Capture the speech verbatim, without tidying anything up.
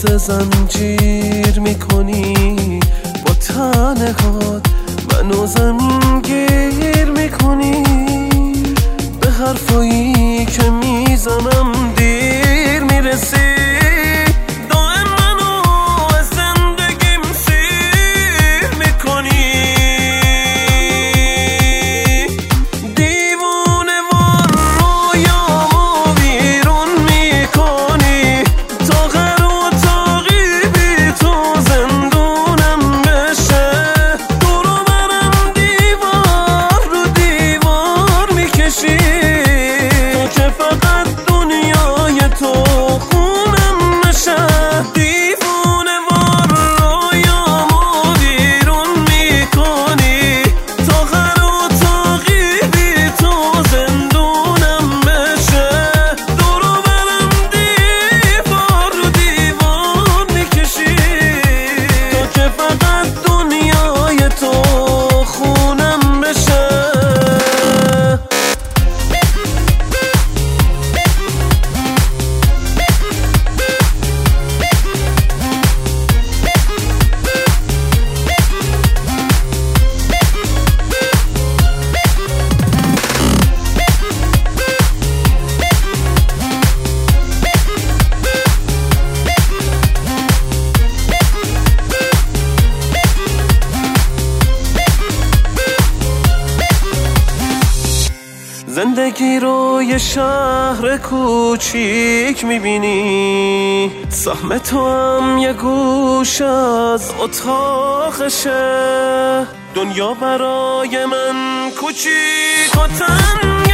مثل زنجیر میکنی، با تنهات منو زمینگیر میکنی. به حرفایی که میزنم دیر میرسی، دائم منو از زندگیم سیر میکنی. دیوونه وار رویامو بیرون میکنی، تا غر و تاقی بی تو زندونم بشه. دورو برم دیوار رو دیوار میکشی، تو که فقط دنیای تو خونم نشه. دیوونه وار رویامو بیرون میکنی، تا غر و تاقی بی تو زندونم بشه. دورو برم دیوار رو دیوار میکشی، تو که فقط دنیای تو خونم بشه. زندگی رو یه شهر کوچیک میبینی، سهم تو هم یه گوش از اتاقشه. دنیا برای من کوچیک و تنگ